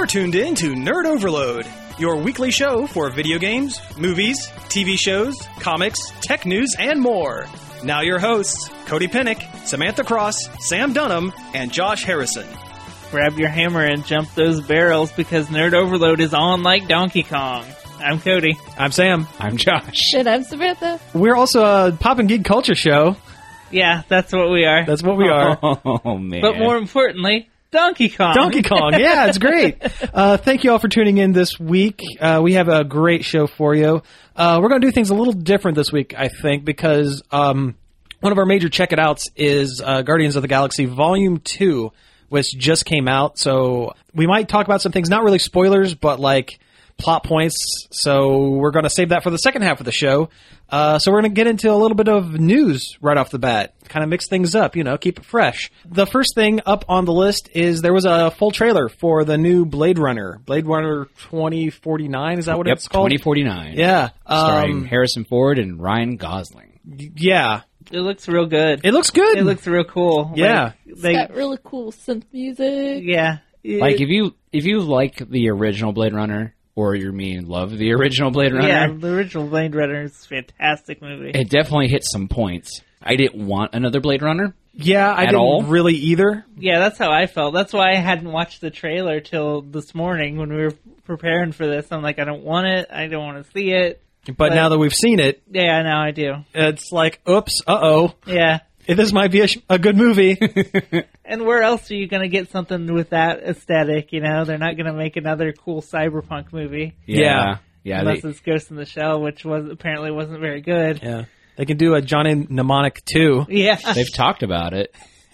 You're tuned in to Nerd Overload, your weekly show for video games, movies, TV shows, comics, tech news, and more. Now your hosts, Cody Pennick, Samantha Cross, Sam Dunham, and Josh Harrison. Grab your hammer and jump those barrels because Nerd Overload is on like Donkey Kong. I'm Cody. I'm Sam. I'm Josh. And I'm Samantha. We're also a pop and geek culture show. Yeah, that's what we are. That's what we are. Oh, man. But more importantly, Donkey Kong. Donkey Kong, yeah, it's great. Thank you all for tuning in this week. We have a great show for you. We're going to do things a little different this week, I think, because one of our major check-it-outs is Guardians of the Galaxy Volume 2, which just came out. So we might talk about some things, not really spoilers, but like plot points. So we're going to save that for the second half of the show. So we're going to get into a little bit of news right off the bat. Kind of mix things up, keep it fresh. The first thing up on the list is there was a full trailer for the new Blade Runner. Blade Runner 2049, is that what it's called? 2049. Yeah. Starring Harrison Ford and Ryan Gosling. Yeah. It looks real good. It looks good. It looks real cool. Yeah. It's got really cool synth music. Yeah. Like, if you like the original Blade Runner, or love the original Blade Runner. Yeah, the original Blade Runner is a fantastic movie. It definitely hit some points. I didn't want another Blade Runner. Yeah, I didn't really either. Yeah, that's how I felt. That's why I hadn't watched the trailer till this morning when we were preparing for this. I'm like, I don't want it. I don't want to see it. But now that we've seen it, yeah, now I do. It's like, oops, uh-oh. Yeah. This might be a good movie. And where else are you going to get something with that aesthetic, They're not going to make another cool cyberpunk movie. Yeah. Unless it's Ghost in the Shell, which apparently wasn't very good. Yeah. They can do a Johnny Mnemonic 2. Yeah. They've talked about it.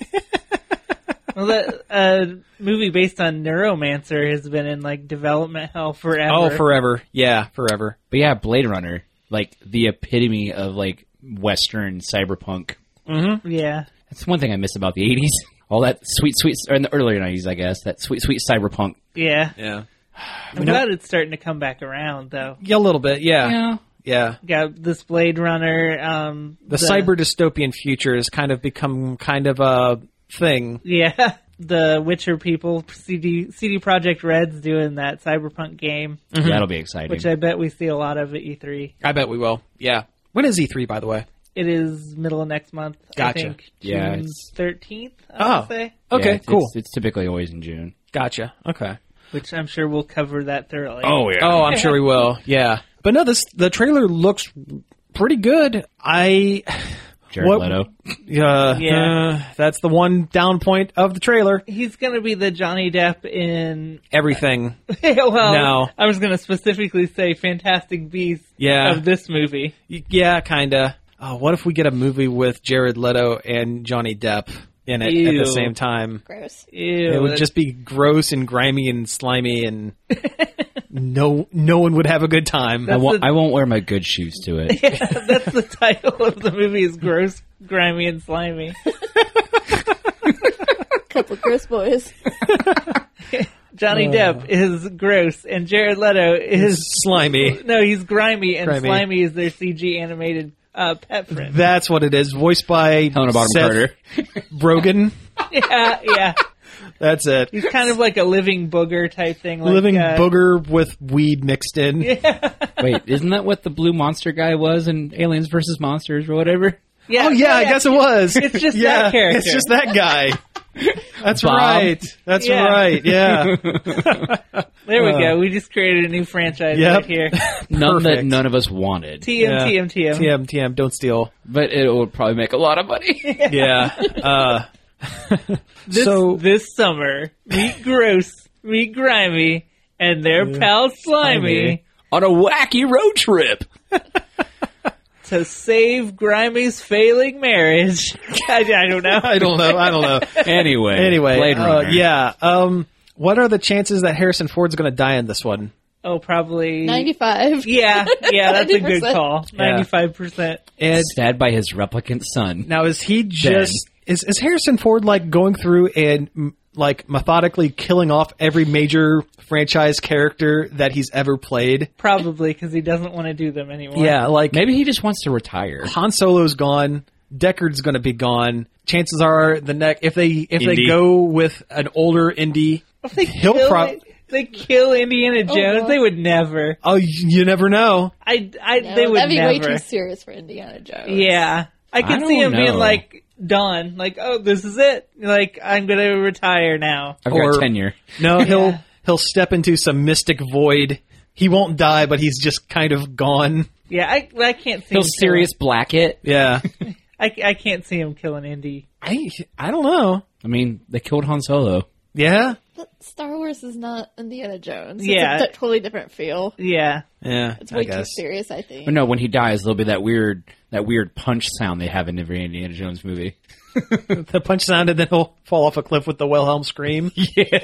Well, that movie based on Neuromancer has been in, development hell forever. Oh, forever. Yeah, forever. But yeah, Blade Runner, the epitome of, Western cyberpunk. Mm-hmm. Yeah. That's one thing I miss about the 80s. All that sweet, or in the earlier 90s, I guess. That sweet cyberpunk. Yeah. Yeah. I'm glad it's starting to come back around, though. Yeah, a little bit, yeah. Yeah. Got this Blade Runner. The cyber dystopian future has kind of become kind of a thing. Yeah. The Witcher people, CD Projekt Red's doing that cyberpunk game. Mm-hmm. That'll be exciting. Which I bet we see a lot of at E3. I bet we will, yeah. When is E3, by the way? It is middle of next month. Gotcha. I think Yeah, June 13th, I would say. Okay, cool. It's typically always in June. Gotcha. Okay. Which I'm sure we'll cover that thoroughly. Oh, yeah. Oh, I'm sure we will. Yeah. But no, the trailer looks pretty good. Jared Leto. Yeah. That's the one down point of the trailer. He's going to be the Johnny Depp in... Everything. Well, No. I was going to specifically say Fantastic Beasts of this movie. Yeah, kinda. Oh, what if we get a movie with Jared Leto and Johnny Depp in it at the same time? Gross. Ew. It would just be gross and grimy and slimy, and no one would have a good time. I won't wear my good shoes to it. Yeah, that's the title of the movie is Gross, Grimy, and Slimy. Couple gross boys. Johnny Depp is gross, and Jared Leto is... slimy. No, he's grimy, and Grimy. Slimy is their CG animated pet friend. That's what it is. Voiced by Helena Bonham Seth Carter. Rogen. Yeah. That's it. He's kind of like a living booger type thing. Like, Living booger with weed mixed in. Yeah. Wait, isn't that what the blue monster guy was in Aliens vs. Monsters or whatever? Yeah, Oh, yeah, I guess it was. It's just yeah, that character. It's just that guy. That's Bob. right. That's Yeah. right, yeah. There we go. We just created a new franchise right here. None that Perfect. none of us wanted. TM. TM, don't steal. But it would probably make a lot of money. Yeah. This summer, meet Gross, meet Grimy, and their pal Slimy On a wacky road trip. to save Grimy's failing marriage. I don't know. I don't know. Anyway, Blade Runner. Yeah. What are the chances that Harrison Ford's going to die in this one? Oh, probably 95. Yeah, that's a good 90%. call. 95%. And Stabbed by his replicant son. now, is he just is Harrison Ford going through and methodically killing off every major franchise character that he's ever played? Probably because he doesn't want to do them anymore. Yeah, Maybe he just wants to retire. Han Solo's gone. Deckard's going to be gone. Chances are if they Indy. go with an older Indy, If they he'll kill probably. They kill Indiana Jones. Oh. They would never. Oh, you never know. They would that'd be never. way too serious for Indiana Jones. Yeah. I could don't see him being know. like, done. Like, oh, this is it. Like, I'm going to retire now. I've Or- got tenure. No, Yeah. he'll step into some mystic void. He won't die, but he's just kind of gone. Yeah, I can't see He'll him Sirius black it. Yeah. I can't see him killing Indy. I don't know. I mean, they killed Han Solo. Yeah. But Star Wars is not Indiana Jones. Yeah. It's a totally different feel. Yeah. Yeah. It's I way too guess. serious, I think. But no, when he dies, there'll be that weird punch sound they have in every Indiana Jones movie. The punch sound, and then he'll fall off a cliff with the Wilhelm scream.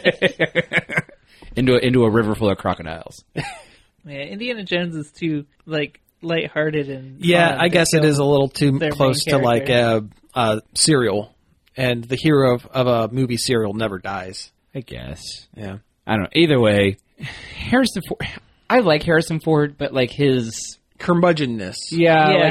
Into a river full of crocodiles. Yeah, Indiana Jones is too, like, lighthearted and Yeah, fun I to guess it kill is a little too their close main to like character. a serial, and the hero of a movie serial never dies. I guess. Yeah. I don't know. Either way, Harrison Ford. I like Harrison Ford, but like his Curmudgeonness. yeah, Yeah. like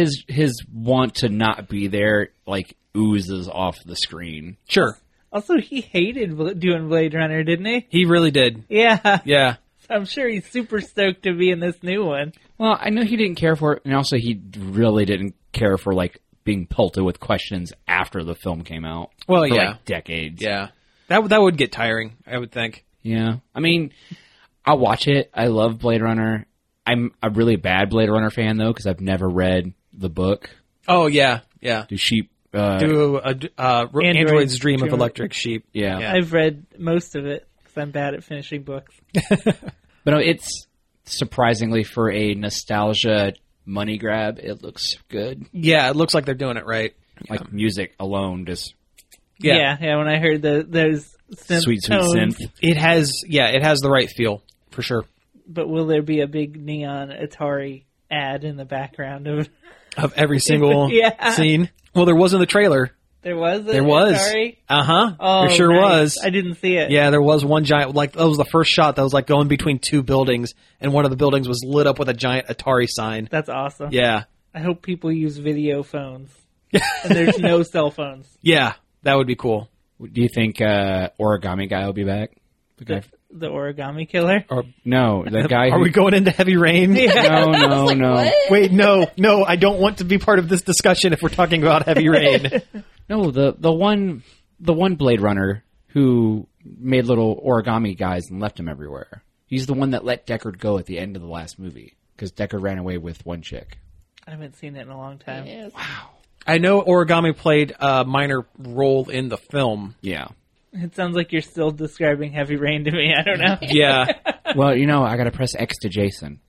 his want to not be there like oozes off the screen. Sure. Also, he hated doing Blade Runner, didn't he? He really did. Yeah. Yeah. I'm sure he's super stoked to be in this new one. Well, I know he didn't care for it, and also he really didn't care for like being pelted with questions after the film came out. Well, for, yeah. like, decades. Yeah. That would get tiring, I would think. Yeah. I mean, I'll watch it. I love Blade Runner. I'm a really bad Blade Runner fan though, because I've never read the book. Oh yeah, yeah. Do sheep? Do Android's Dream of Dream. Electric Sheep. Yeah. Yeah. I've read most of it because I'm bad at finishing books. But no, it's surprisingly for a nostalgia money grab. It looks good. Yeah, it looks like they're doing it right. Like music alone, just Yeah. Yeah, when I heard those synth sweet tones, synth. It has the right feel for sure. But will there be a big neon Atari ad in the background of? Of every single Yeah. scene. Well, there was in the trailer. There was. There was. Atari? Oh, there sure nice. was. I didn't see it. Yeah, there was one giant, like, that was the first shot that was, like, going between two buildings, and one of the buildings was lit up with a giant Atari sign. That's awesome. Yeah. I hope people use video phones. And there's no cell phones. Yeah, that would be cool. Do you think Origami Guy will be back? The guy. The origami killer. Or, No, the guy. are who, we going into Heavy Rain? No, no, Like, no. what? Wait, no, I don't want to be part of this discussion if we're talking about Heavy Rain. No, the one Blade Runner who made little origami guys and left them everywhere. He's the one that let Deckard go at the end of the last movie because Deckard ran away with one chick. I haven't seen it in a long time. Yes. I know Origami played a minor role in the film. Yeah. It sounds like you're still describing Heavy Rain to me. I don't know. Yeah. Well, I got to press X to Jason.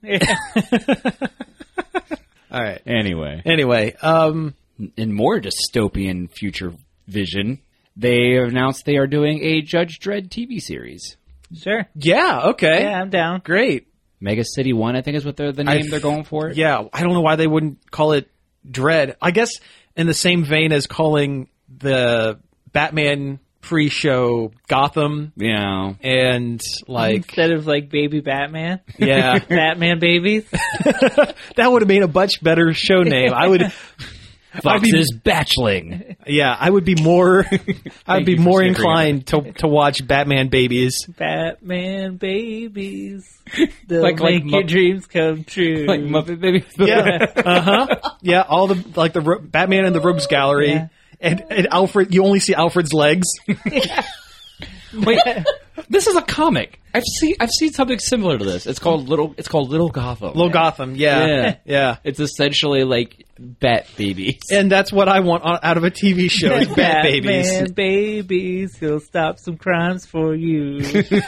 All right. Anyway, Anyway, in more dystopian future vision, they announced they are doing a Judge Dredd TV series. Sure. yeah, okay. Yeah, I'm down. Great. Mega City 1, I think is what the name they're going for. Yeah, I don't know why they wouldn't call it Dread. I guess in the same vein as calling the Batman pre-show Gotham Yeah. and like Instead of like Baby Batman. yeah, Batman babies. that would have made a much better show name. I would Fox's Batchling. yeah, I would be more I'd be you for more snickering inclined to watch Batman Babies. Batman babies. They'll Like make your Mupp- dreams come true. Like Muppet Baby. Yeah. Yeah, all the like the Batman and the Rogues Gallery. Yeah. And Alfred, you only see Alfred's legs. Wait, this is a comic. I've seen something similar to this. It's called Little Gotham. Little Gotham, yeah. Yeah. It's essentially like Bat Babies. And that's what I want out of a TV show is Bat Babies. Batman babies. He'll stop some crimes for you.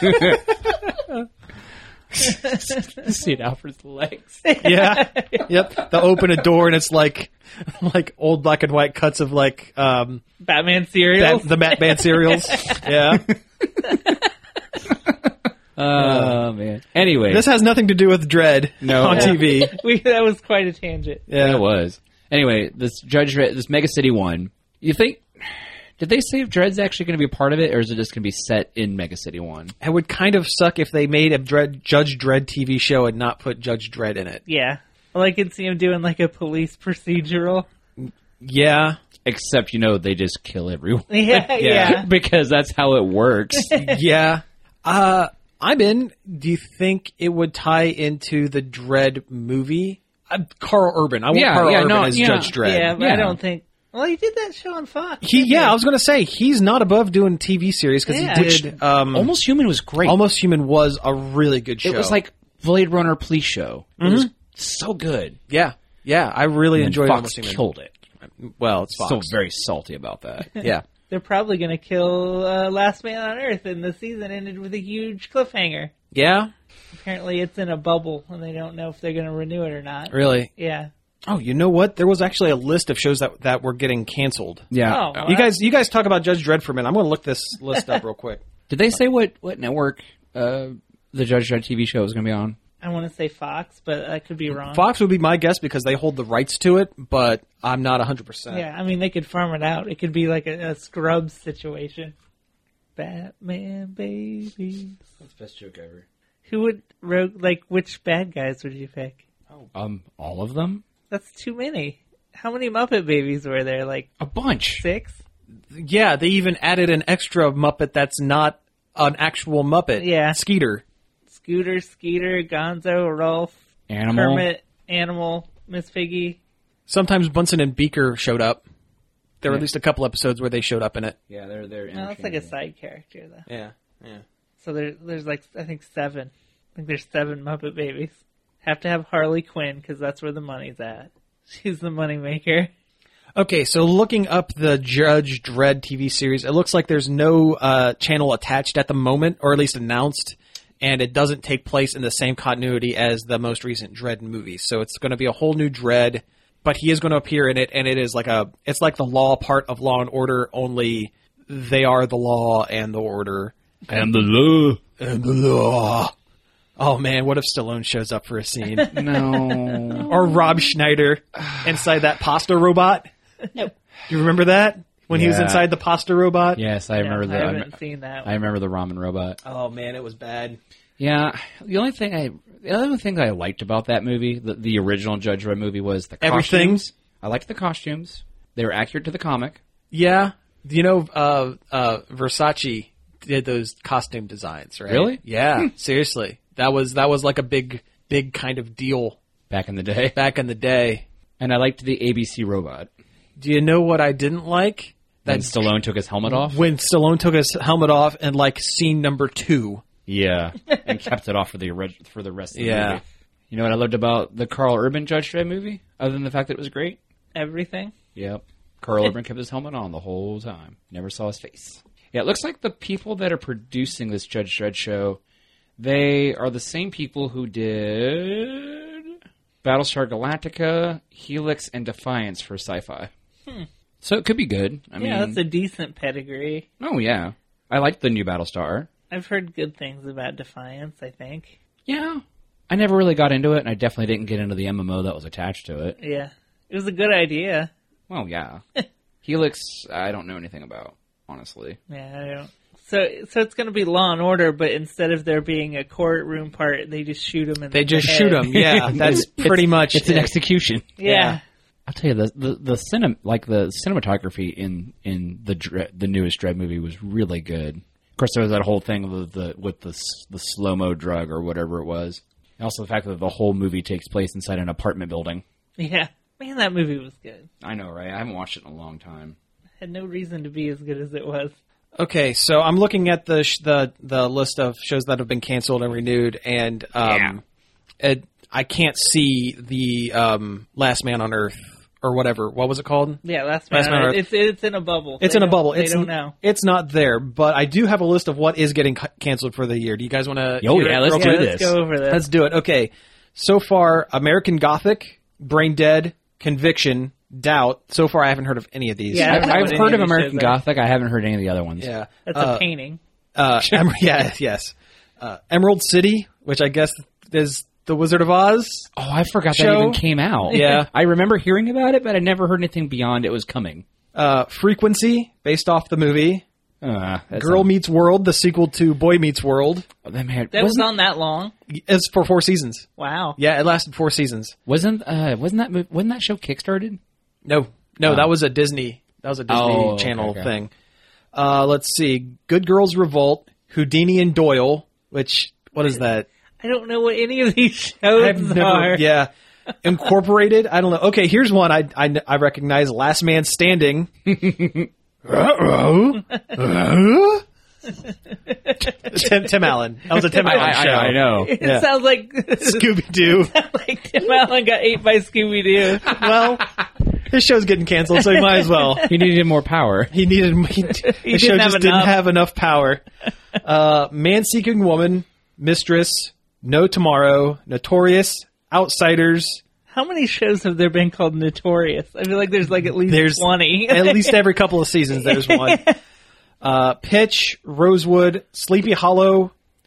See Alfred's legs. Yeah. Yep. They'll open a door and it's like old black and white cuts of like Batman cereals. the Batman cereals. Yeah. Oh man. Anyway, This has nothing to do with Dread No. on Yeah. TV. That was quite a tangent. Yeah. it was. Anyway, this Mega City 1. You think? Did they say if Dredd's actually going to be a part of it, or is it just going to be set in Mega City 1? It would kind of suck if they made a Judge Dredd TV show and not put Judge Dredd in it. Yeah. Well, I could see him doing like a police procedural. Yeah. Except, they just kill everyone. Yeah, yeah. Because that's how it works. Yeah. I'm in. Do you think it would tie into the Dredd movie? Carl Urban. I want Carl Urban as Judge Dredd. Yeah, but I don't think. Well, he did that show on Fox. I was going to say he's not above doing TV series because Yeah. he did. Almost Human was great. Almost Human was a really good show. It was like Blade Runner Police Show. It was so good. yeah, I really And enjoyed Fox Almost Human. killed it. Well, it's Fox. Still very salty about that. Yeah. They're probably going to kill Last Man on Earth, and the season ended with a huge cliffhanger. Yeah, Apparently, it's in a bubble, and they don't know if they're going to renew it or not. really. Yeah. Oh, you know what? There was actually a list of shows that were getting canceled. Yeah. Oh, well, You guys talk about Judge Dredd for a minute. I'm going to look this list up real quick. Did they say what network the Judge Dredd TV show was going to be on? I want to say Fox, but I could be wrong. Fox would be my guess because they hold the rights to it, but I'm not 100%. Yeah, I mean, they could farm it out. It could be like a Scrubs situation. Batman babies. That's the best joke ever. Who would which bad guys would you pick? All of them? That's too many. How many Muppet babies were there? Like A bunch. 6? Yeah, they even added an extra Muppet that's not an actual Muppet. Yeah. Skeeter. Scooter, Skeeter, Gonzo, Rolf, Animal. Kermit, Animal, Miss Piggy. Sometimes Bunsen and Beaker showed up. There were Yeah. at least a couple episodes where they showed up in it. Yeah, they're No, that's like a side character though. Yeah. So there's like I think 7. I think there's 7 Muppet babies. Have to have Harley Quinn because that's where the money's at. She's the moneymaker. Okay, so looking up the Judge Dredd TV series, it looks like there's no channel attached at the moment, or at least announced, and it doesn't take place in the same continuity as the most recent Dredd movie. So it's going to be a whole new Dredd, but he is going to appear in it, and it's like the law part of Law and Order, only they are the law and the order. And the law. And the law. Oh man, what if Stallone shows up for a scene? No. Or Rob Schneider inside that pasta robot? Nope. Do you remember that? When he was Yeah. inside the pasta robot? Yes, I remember I that. haven't seen that I one. remember the ramen robot. Oh man, it was bad. Yeah, the other thing I liked about that movie, the original Judge Dredd movie, was the Everything? costumes. I liked the costumes. They were accurate to the comic. Yeah. You know, Versace did those costume designs, right? Really? Yeah, seriously. That was like a big kind of deal Back in the day. back in the day. And I liked the ABC robot. Do you know what I didn't like? Then Stallone took his helmet off. When Stallone took his helmet off in like scene number 2. Yeah, and kept it off for the rest of the Yeah. movie. You know what I loved about the Carl Urban Judge Dredd movie, other than the fact that it was great? Everything. Yep. Carl Urban kept his helmet on the whole time. Never saw his face. Yeah, it looks like the people that are producing this Judge Dredd show, they are the same people who did Battlestar Galactica, Helix, and Defiance for Sci-Fi. So it could be good. I mean, That's a decent pedigree. oh yeah, I liked the new Battlestar. I've heard good things about Defiance, I think. Yeah, I never really got into it, and I definitely didn't get into the MMO that was attached to it. Yeah. It was a good idea. Well, yeah. Helix, I don't know anything about, honestly. Yeah, I don't. So it's going to be Law and Order, but instead of there being a courtroom part, they just shoot him in They the just head. shoot him. Yeah, that's pretty much It's an it. execution. Yeah. I'll tell you, the cinematography in the newest Dredd movie was really good. Of course, there was that whole thing with the slow-mo drug or whatever it was. And also the fact that the whole movie takes place inside an apartment building. Yeah. Man, that movie was good. I know, right? I haven't watched it in a long time. Had no reason to be as good as it was. Okay, so I'm looking at the list of shows that have been canceled and renewed, and I can't see the Last Man on Earth or whatever. What was it called? Yeah, Last Man on Earth. It's in a bubble. It's They in a don't- bubble. They don't know. It's not there, but I do have a list of what is getting canceled for the year. Do you guys want to? Oh, yeah, let's do Let's this. go over this. Let's do it. Okay, so far, American Gothic, Brain Dead, Conviction, Doubt. So far, I haven't heard of any of these. Yeah, I don't know I've what any heard of of these American shows are. Gothic. I haven't heard any of the other ones. Yeah. That's a painting. Yes. Emerald City, which I guess is the Wizard of Oz. Oh, I forgot Show? that even came out. Yeah. I remember hearing about it, but I never heard anything beyond it was coming. Frequency, based off the movie. That's Girl Meets World, the sequel to Boy Meets World, that man, That was on that long? is for 4 seasons. Wow. Yeah, it lasted 4 seasons. wasn't that show kickstarted? No, that was a Disney. That was a Disney Oh, Channel okay. thing. Let's see. Good Girls Revolt, Houdini and Doyle, which What is that? I don't know what any of these shows are. Yeah. Incorporated? I don't know. Okay, here's one I recognize. Last Man Standing. Tim Allen. That was a Tim Allen show. I know. It Yeah. sounds like Scooby-Doo. like Tim Allen got ate by Scooby Doo. Well, his show's getting canceled, so he might as well. He needed more power. The show just didn't have enough power. Man-Seeking Woman, Mistress, No Tomorrow, Notorious, Outsiders. How many shows have there been called Notorious? I feel like there's like at least There's 20. At least every couple of seasons there's one. Pitch, Rosewood, Sleepy Hollow,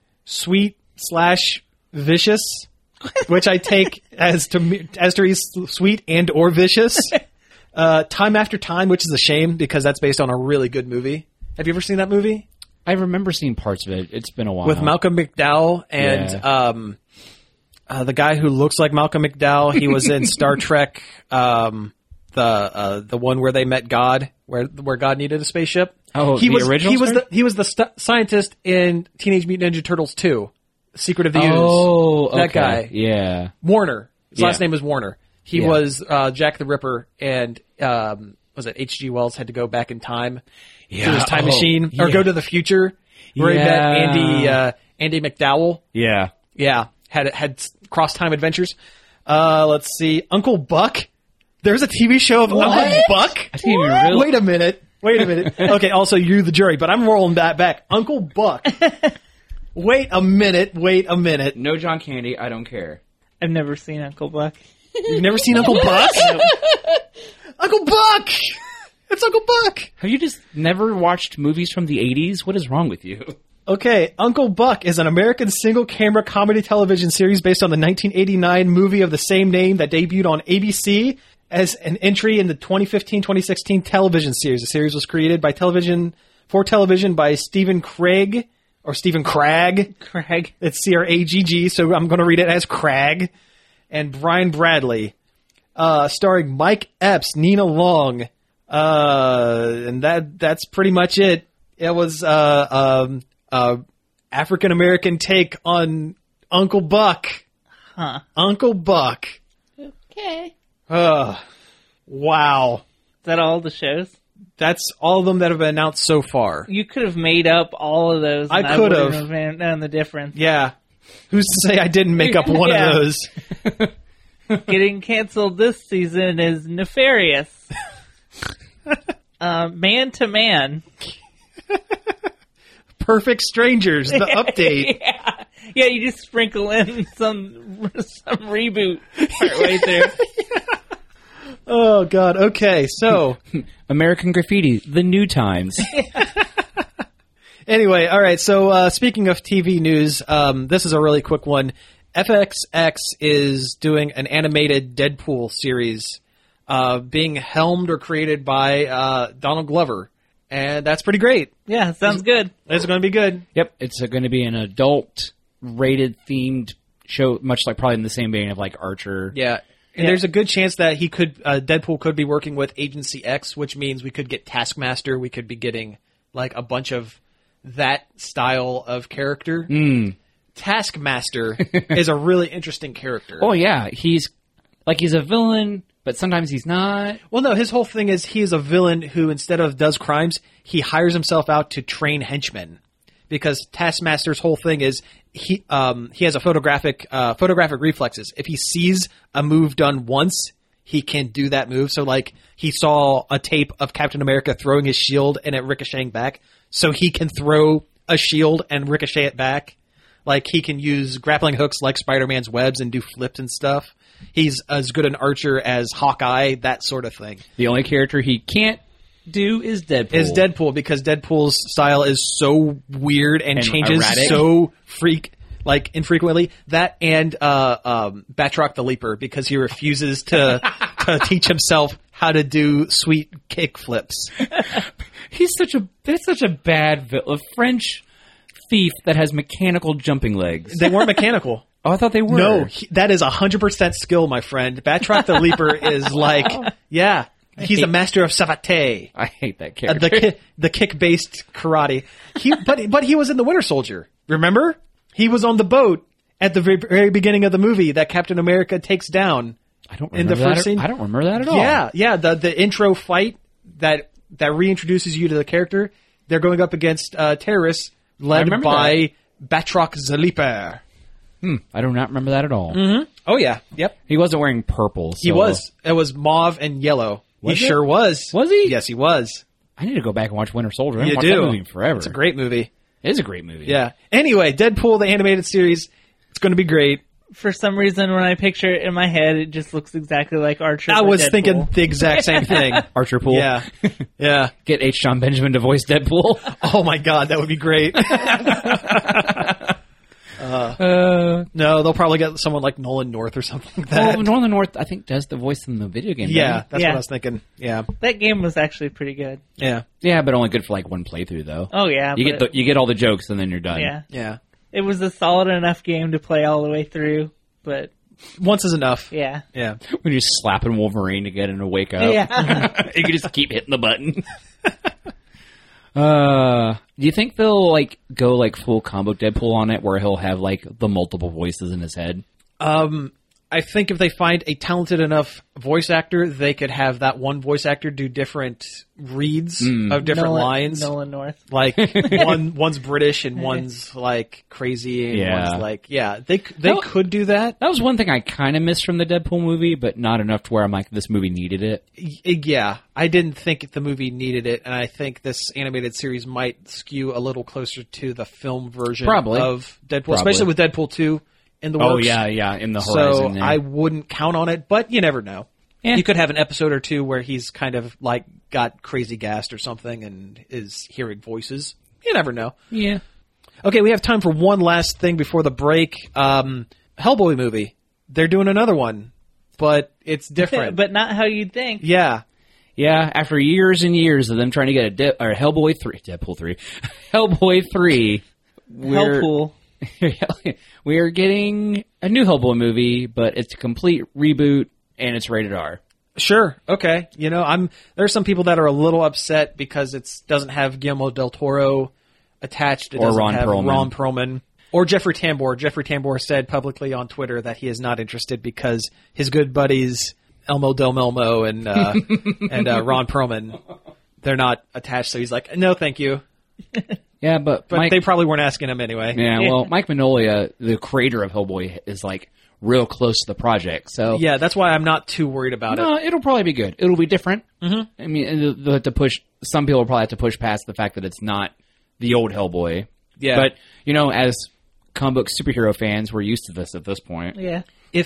Sweet/Vicious, which I take as to read sweet and or vicious. Time After Time, which is a shame because that's based on a really good movie. Have you ever seen that movie? I remember seeing parts of it. It's been a while. With Malcolm McDowell and the guy who looks like Malcolm McDowell. He was in Star Trek, the one where they met God, where God needed a spaceship. Oh, he the was, original He was Star- the scientist in Teenage Mutant Ninja Turtles 2, Secret of the Ooze. Oh, okay. That guy. Yeah. Warner. His Yeah. last name was Warner. He Yeah. was Jack the Ripper, and was it H.G. Wells had to go back in time to his time machine, or go to the future, where he met Andy McDowell. Yeah. Yeah, had cross time adventures. Let's see, Uncle Buck. There's a TV show of Uncle Buck. I didn't even realize. Wait a minute. Okay, also you're the jury, but I'm rolling that back. Uncle Buck. Wait a minute. No John Candy. I don't care. I've never seen Uncle Buck. You've never seen Uncle Buck? Uncle Buck! It's Uncle Buck! Have you just never watched movies from the 80s? What is wrong with you? Okay, Uncle Buck is an American single-camera comedy television series based on the 1989 movie of the same name that debuted on ABC as an entry in the 2015-2016 television series. The series was created for television by Stephen Cragg. Craig. It's Cragg, so I'm going to read it as Cragg. And Brian Bradley. Starring Mike Epps, Nina Long. And that's pretty much it. It was African-American take on Uncle Buck. Huh. Uncle Buck. Okay. Wow. Is that all the shows? That's all of them that have been announced so far. You could have made up all of those. And I could wouldn't have. known the difference. Yeah. Who's to say I didn't make up one Yeah. of those? Getting canceled this season is nefarious. Man to Man. Perfect Strangers, the update. Yeah, you just sprinkle in some reboot partway through. Oh, God. Okay, so... American Graffiti, The New Times. Anyway, all right. So speaking of TV news, this is a really quick one. FXX is doing an animated Deadpool series, being helmed or created by Donald Glover, and that's pretty great. Yeah, sounds good. It's going to be good. Yep, it's going to be an adult-rated themed show, much like probably in the same vein of like Archer. Yeah. And Yeah. there's a good chance that Deadpool could be working with Agency X, which means we could get Taskmaster. We could be getting like a bunch of that style of character. Taskmaster is a really interesting character. Oh yeah, he's a villain, but sometimes he's not. Well, no, his whole thing is he is a villain who, instead of does crimes, he hires himself out to train henchmen. Because Taskmaster's whole thing is he has a photographic reflexes. If he sees a move done once, he can do that move. So, like, he saw a tape of Captain America throwing his shield and it ricocheting back, so he can throw a shield and ricochet it back. Like, he can use grappling hooks like Spider-Man's webs and do flips and stuff. He's as good an archer as Hawkeye, that sort of thing. The only character he can't do is Deadpool. Because Deadpool's style is so weird and changes erratic. so infrequently. That and Batroc the Leaper, because he refuses to teach himself how to do sweet kick flips. That's such a bad a French thief that has mechanical jumping legs. They weren't mechanical. Oh, I thought they were. No, that is 100% skill, my friend. Batroc the Leaper is like, yeah, he's a master of savate. I hate that character. The kick-based karate. But he was in the Winter Soldier. Remember? He was on the boat at the very beginning of the movie that Captain America takes down. I don't In the remember first that. scene? I don't remember that at all. Yeah. The intro fight that reintroduces you to the character. They're going up against terrorists led remember by Batroc Zaliper. I do not remember that at all. Oh yeah, yep. He wasn't wearing purple. So He was. It was mauve and yellow. Was he it? sure was. Was he? Yes, he was. I need to go back and watch Winter Soldier. I haven't You watched do. that movie in forever. It's a great movie. It is a great movie. Yeah. Anyway, Deadpool, the animated series, it's going to be great. For some reason, when I picture it in my head, it just looks exactly like Archer. I by was Deadpool. thinking the exact same thing. Archer Pool. Yeah. Yeah. Get H. John Benjamin to voice Deadpool. Oh my God, that would be great. No, they'll probably get someone like Nolan North or something like that. Well, Northern North, I think, does the voice in the video game. Yeah, doesn't that's Yeah. what I was thinking. Yeah. That game was actually pretty good. Yeah. he? Yeah, but only good for like one playthrough, though. Oh yeah, You get all the jokes and then you're done. yeah. Yeah. It was a solid enough game to play all the way through, but Once is enough. yeah, Yeah. When you're slapping Wolverine to get him to wake up. yeah. You can just keep hitting the button. Do you think they'll like go like full combo Deadpool on it, where he'll have like the multiple voices in his head? I think if they find a talented enough voice actor, they could have that one voice actor do different reads of different lines. Nolan North. Like one's British and one's like crazy and Yeah. one's like they No. could do that. That was one thing I kind of missed from the Deadpool movie, but not enough to where I'm like, this movie needed it. Yeah, I didn't think the movie needed it, and I think this animated series might skew a little closer to the film version Probably. of Deadpool, Probably. especially with Deadpool 2 in the Oh works. yeah, in the So horizon. there. I wouldn't count on it, but you never know. Yeah. You could have an episode or two where he's kind of like got crazy gassed or something and is hearing voices. You never know. yeah. Okay, we have time for one last thing before the break. Hellboy movie. They're doing another one, but it's different. But not how you'd think. yeah. Yeah, after years and years of them trying to get a Hellboy 3, Deadpool 3, Hellboy 3, Hellpool. we're getting a new Hellboy movie, but it's a complete reboot and it's rated R. Sure. Okay. You know, there's some people that are a little upset because it doesn't have Guillermo del Toro attached. It Or doesn't Ron have Perlman. Ron Perlman. Or Jeffrey Tambor. Jeffrey Tambor said publicly on Twitter that he is not interested because his good buddies Elmo Del Melmo and Ron Perlman, they're not attached. So he's like, no, thank you. Yeah, but But Mike, they probably weren't asking him anyway. yeah, well, Mike Mignola, the creator of Hellboy, is like real close to the project, so Yeah, that's why I'm not too worried about it. no, it'll probably be good. It'll be different. Mm-hmm. I mean, they'll have to push. Some people will probably have to push past the fact that it's not the old Hellboy. Yeah. But you know, as comic book superhero fans, we're used to this at this point. Yeah.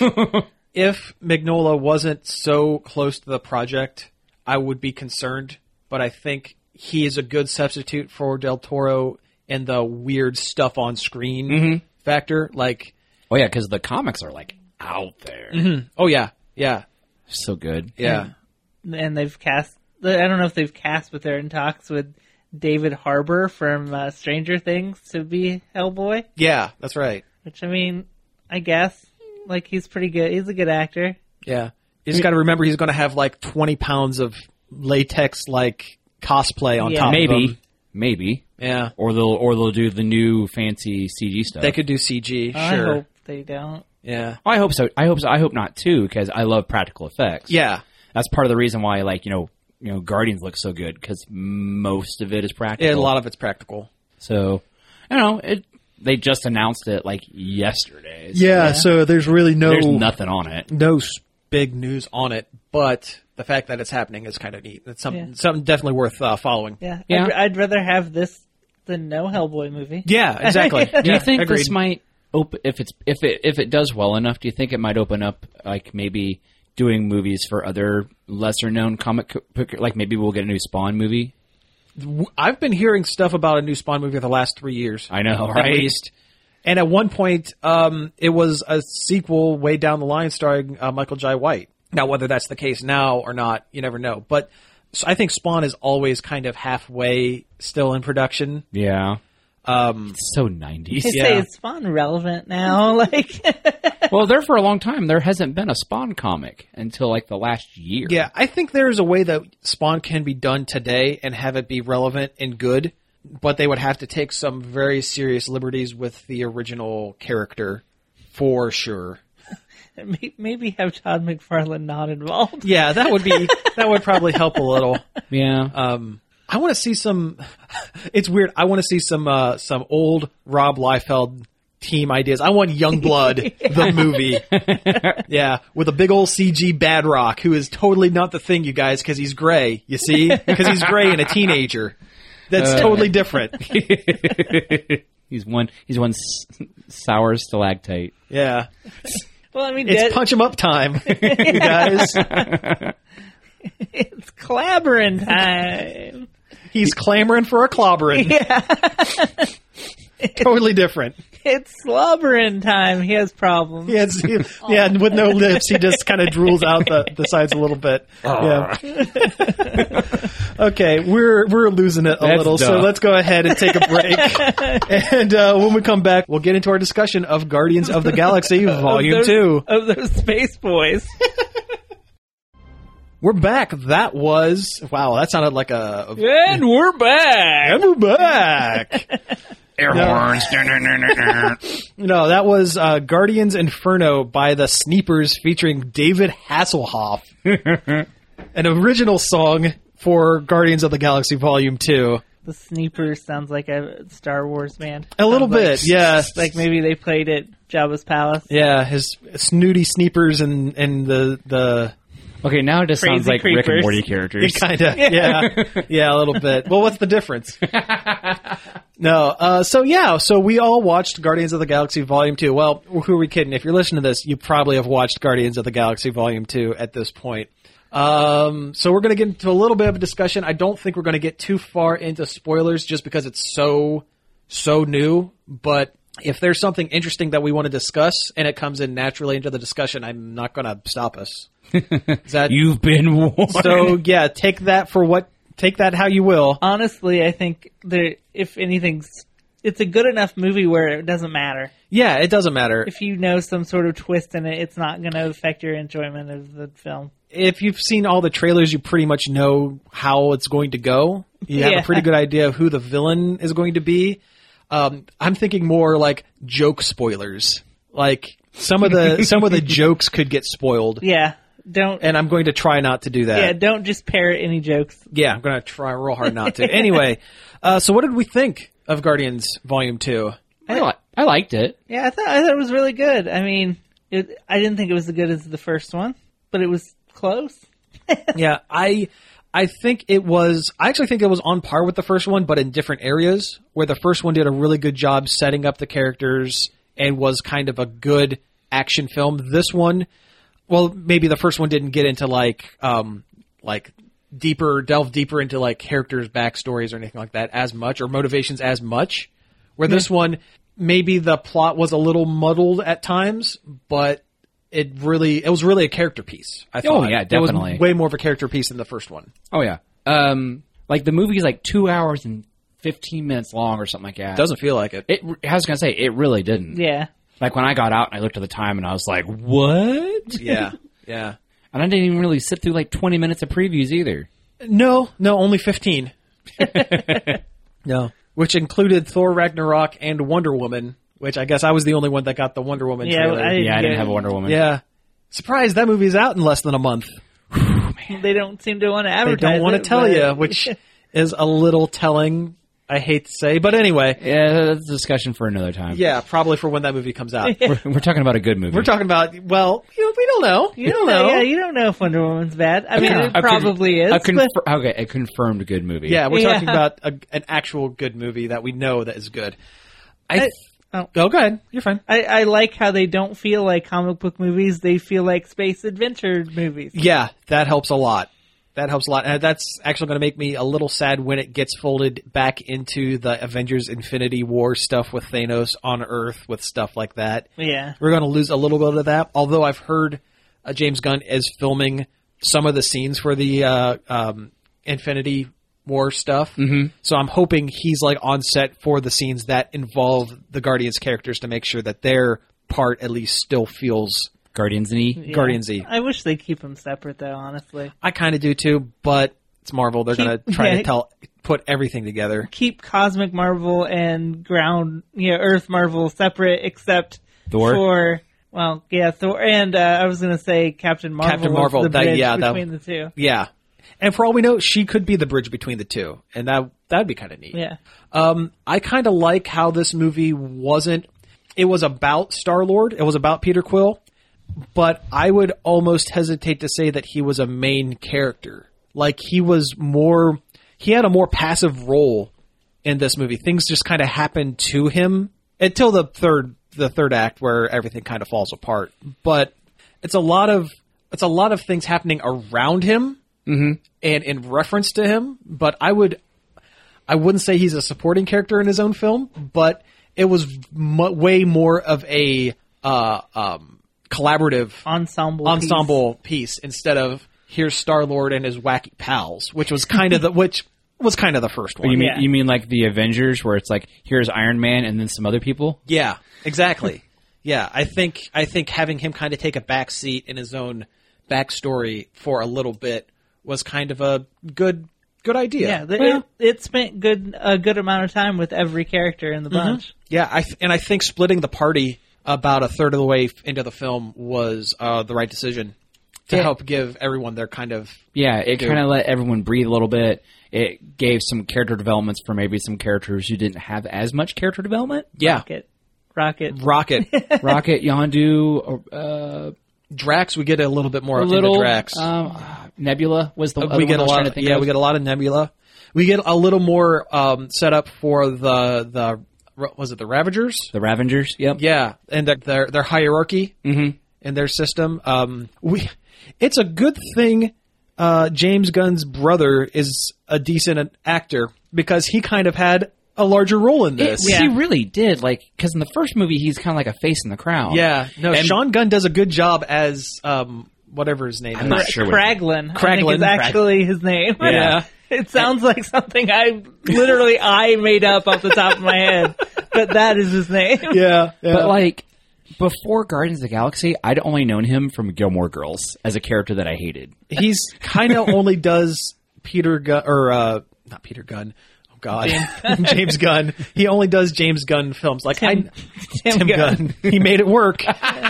If Mignola wasn't so close to the project, I would be concerned. But I think he is a good substitute for Del Toro in the weird stuff on screen factor. Like, Oh yeah, because the comics are like out there, oh yeah, yeah, so good. yeah. And they've cast. I don't know if they've cast, but they're in talks with David Harbour from Stranger Things to be Hellboy. Yeah, that's right. Which, I mean, I guess, like, he's pretty good. He's a good actor. Yeah. You just got to remember he's going to have like 20 pounds of latex like cosplay on Yeah. top of him. Maybe, Yeah. or they'll do the new fancy CG stuff. They could do CG, I sure. hope they don't. Yeah. I hope so. I hope not too, because I love practical effects. Yeah. That's part of the reason why, like, you know, Guardians look so good, because most of it is practical. Yeah, a lot of it's practical. So, I don't know. They just announced it like yesterday. So Yeah, so there's really there's nothing on it. no big news on it, but the fact that it's happening is kind of neat. It's something definitely worth following. Yeah. Yeah. I'd rather have this than no Hellboy movie. Yeah, exactly. Do you think agreed. this might open if it does well enough? Do you think it might open up like maybe doing movies for other lesser known comic like maybe we'll get a new Spawn movie? I've been hearing stuff about a new Spawn movie the last 3 years. I know, At right? least. And at one point, it was a sequel way down the line starring Michael Jai White. Now, whether that's the case now or not, you never know. But so I think Spawn is always kind of halfway still in production. Yeah. It's so 90s. They Yeah. say it's Spawn relevant now. Like, Well, there for a long time, there hasn't been a Spawn comic until like the last year. Yeah, I think there is a way that Spawn can be done today and have it be relevant and good. but they would have to take some very serious liberties with the original character, for sure. Maybe have Todd McFarlane not involved. Yeah, that would probably help a little. Yeah. I want to see some. It's weird. I want to see some old Rob Liefeld team ideas. I want Youngblood, the movie. Yeah, with a big old CG Badrock, who is totally not the thing, you guys, because he's gray. You see, because he's gray and a teenager. That's totally different. He's one sour stalactite. Yeah, Well, I mean, it's punch 'em up time, you guys. it's clobbering time. He's clamoring for a clobbering. Yeah. Totally different. It's slobbering time. He has problems. Yeah, and with no lips, he just kind of drools out the sides a little bit. Yeah. Okay, we're losing it a That's little, so dumb. let's go ahead and take a break. And when we come back, we'll get into our discussion of Guardians of the Galaxy Volume 2. Of those space boys. We're back. That was... Wow, that sounded like a... And we're back. And we're back! Air horns. No, that was Guardians Inferno by the Sneepers featuring David Hasselhoff. An original song for Guardians of the Galaxy Volume 2. The Sneeper sounds like a Star Wars band. A little Sounds bit, yeah. Like maybe they played at Jabba's palace. Yeah, his snooty Sneepers and the Okay, now it just sounds Crazy like Rick and creepers. Morty characters. kind of, yeah, a little bit. Well, what's the difference? No, so we all watched Guardians of the Galaxy Volume 2. Well, who are we kidding? If you're listening to this, you probably have watched Guardians of the Galaxy Volume 2 at this point. So we're going to get into a little bit of a discussion. I don't think we're going to get too far into spoilers just because it's so new, but if there's something interesting that we want to discuss and it comes in naturally into the discussion, I'm not going to stop us. Is that, You've been warned. so yeah, take that how you will. Honestly, I think if anything, it's a good enough movie where it doesn't matter. Yeah, it doesn't matter. If you know some sort of twist in it, it's not going to affect your enjoyment of the film. If you've seen all the trailers, you pretty much know how it's going to go. You have Yeah. a pretty good idea of who the villain is going to be. I'm thinking more like joke spoilers. Like some of the jokes could get spoiled, Yeah, don't. and I'm going to try not to do that. Yeah, don't just parrot any jokes. Yeah, I'm going to try real hard not to. Anyway, so what did we think of Guardians Volume 2? I liked it. Yeah, I thought it was really good. I mean, I didn't think it was as good as the first one, but it was close. Yeah, I think it was. I actually think it was on par with the first one, but in different areas. Where the first one did a really good job setting up the characters and was kind of a good action film. This one, well, maybe the first one didn't get into delve deeper into like characters' backstories or anything like that as much, or motivations as much. Where this one, maybe the plot was a little muddled at times, but it was really a character piece. I thought. Oh, yeah, definitely. It was way more of a character piece than the first one. Oh yeah. Like the movie's like 2 hours and 15 minutes long or something like that. Doesn't feel like it. I was gonna say it really didn't. Yeah. Like when I got out and I looked at the time and I was like, what? Yeah, yeah. And I didn't even really sit through like 20 minutes of previews either. No, only 15. No, which included Thor Ragnarok and Wonder Woman, which I guess I was the only one that got the Wonder Woman Yeah, trailer. I didn't Yeah, I get didn't it. have a Wonder Woman. Yeah. Surprised that movie's out in less than a month. They don't seem to want to They advertise don't want to it, tell but- you, which is a little telling, I hate to say. But anyway, Yeah, that's a discussion for another time. yeah, probably for when that movie comes out. We're talking about a good movie. We're talking about, well, we don't know. You don't know. Yeah, you don't know if Wonder Woman's bad. I mean, it probably is. A confirmed good movie. Yeah, we're Yeah. talking about an actual good movie that we know that is good. Oh. Go ahead. You're fine. I like how they don't feel like comic book movies. They feel like space adventure movies. Yeah, that helps a lot. And that's actually going to make me a little sad when it gets folded back into the Avengers Infinity War stuff with Thanos on Earth with stuff like that. Yeah. We're going to lose a little bit of that. Although I've heard James Gunn is filming some of the scenes for the Infinity War stuff. Mm-hmm. So I'm hoping he's like on set for the scenes that involve the Guardians characters to make sure that their part at least still feels Guardians-y. Yeah. Guardians-y. I wish they'd keep them separate, though, honestly. I kind of do too, but it's Marvel. They're going to try to put everything together. Keep Cosmic Marvel and Earth Marvel separate, except Thor? for, well, yeah, Thor, and I was going to say Captain Marvel. Captain Marvel, was the bridge that- between the two. Yeah. And for all we know, she could be the bridge between the two. And that'd be kind of neat. Yeah. I kind of like how this movie wasn't. It was about Star-Lord. It was about Peter Quill. But I would almost hesitate to say that he was a main character. Like, he had a more passive role in this movie. Things just kind of happened to him until the third act where everything kind of falls apart. But it's a lot of things happening around him and in reference to him. But I wouldn't say he's a supporting character in his own film, but it was way more of a collaborative Ensemble piece instead of here's Star-Lord and his wacky pals, which was kind of the first one. You mean like the Avengers, where it's like here's Iron Man and then some other people? Yeah, exactly. Yeah, I think having him kind of take a back seat in his own backstory for a little bit was kind of a good idea. Yeah, it spent a good amount of time with every character in the bunch. Yeah, I think splitting the party about a third of the way into the film was the right decision to help give everyone their kind of... Yeah, it kind of let everyone breathe a little bit. It gave some character developments for maybe some characters who didn't have as much character development. Yeah. Rocket. Rocket, Yondu, Drax, we get a little bit more a little into Drax. Nebula was the other we get one a I was lot. trying to think Yeah, of. we get a lot of Nebula. We get a little more set up for the was it the Ravagers? The Ravengers, yep. Yeah, and their hierarchy and their system. It's a good thing James Gunn's brother is a decent actor because he kind of had a larger role in this. He really did, because in the first movie he's kind of like a face in the crowd. Yeah, no, And- Sean Gunn does a good job as whatever his name is. I'm not sure what- Kraglin. I think Kraglin. is actually his name. Yeah. It sounds like something I made up off the top of my head, but that is his name. Yeah, But before Guardians of the Galaxy, I'd only known him from Gilmore Girls as a character that I hated. he's kind of only does Peter Gunn not Peter Gunn. Oh God, James Gunn. He only does James Gunn films. Tim Gunn. He made it work.